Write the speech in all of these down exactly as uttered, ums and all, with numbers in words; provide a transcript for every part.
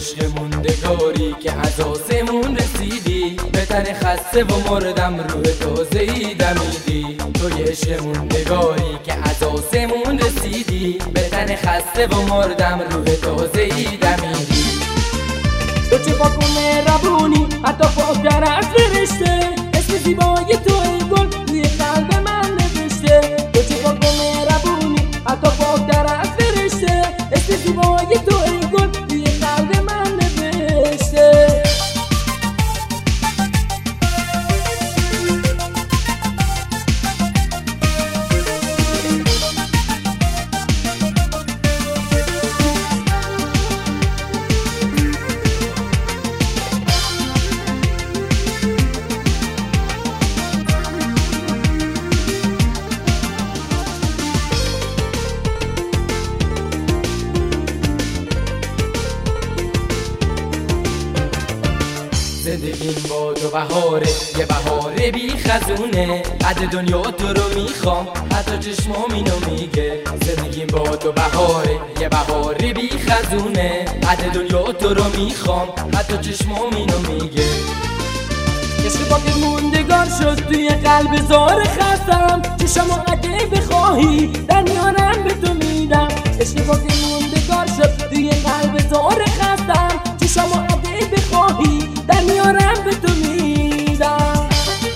عشق موندگاری که از آسمون رسیدی، به تن خسته و مردم روح تازه‌ای دمیدی. توی عشق موندگاری که از آسمون رسیدی، به تن خسته و مردم روح تازه‌ای دمیدی. تو چه پاک و مهربونی، حتی پاک‌تر از فرشته، اسم زیبای تو ای گل روی قلب من نوشته. تو چه پاک و مهربونی، حتی پاک‌تر از فرشته، اسم زیبای تو ای گل روی قلب من نوشته. زندگیم با تو بهاره، یه بهاره بی خزونه. قد دنیا تو رو میخوام، حتی چشمام اینو میگه. زندگیم با تو بهاره، یه بهاره بی خزونه. قد دنیا تو رو میخوام، حتی چشمام اینو میگه. عشق پاک موندگار شد توی قلب زار خستم، چشمو اگه بخواهی در میانم به تو میدم. عشق پاک موندگار شد توی قلب زار خستم، چشمو اگه بخواهی در میانم به تو میدم.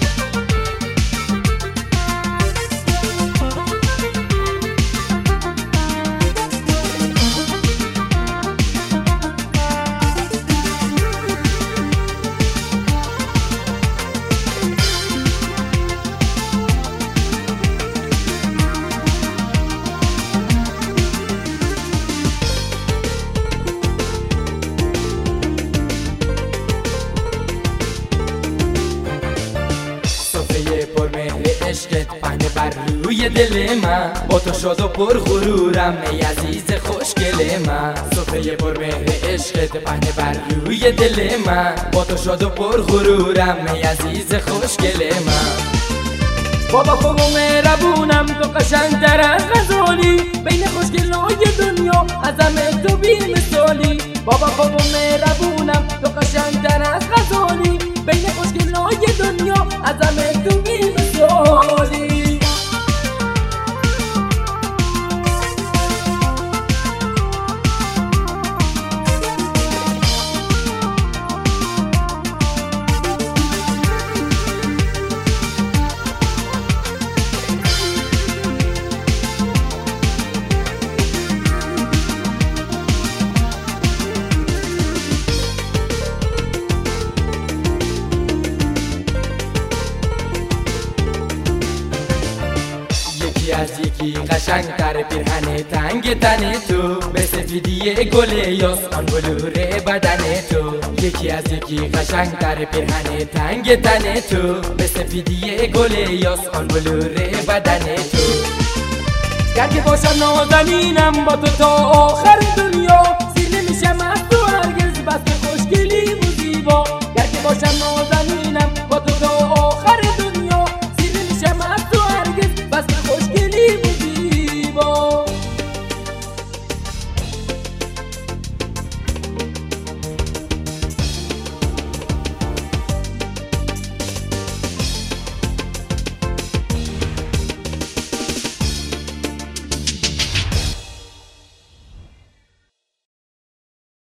عشقت پهنه بر روی دل من، با تو شاد و پر غرورم ای عزیز خوشگل من. سفره پر مهر عشقت پهنه بر روی دل من، با تو شاد و پر غرورم ای عزیز خوشگل من. بابا خوب و مهربونم، تو قشنگ‌تر از غزالی، بین خوشگلای دنیا از همه تو بی مثالی. بابا خوب و مهربونم، تو قشنگ‌تر از غزالی، بین خوشگلای دنیا از همه تو بی مثالی. از یکی قشنگ‌تر پیرهن تنگ تن تو، به سفیدی گل یاس آن بلور بدن تو. یکی از یکی قشنگ‌تر پیرهن تنگ تن تو، به سفیدی گل یاس آن بلور بدن تو. گر که باشم نازنینم با تو تا آخر دنیا، سیر نمیشم از تو هرگز بس خوشگلی و زیبا. گر که باشم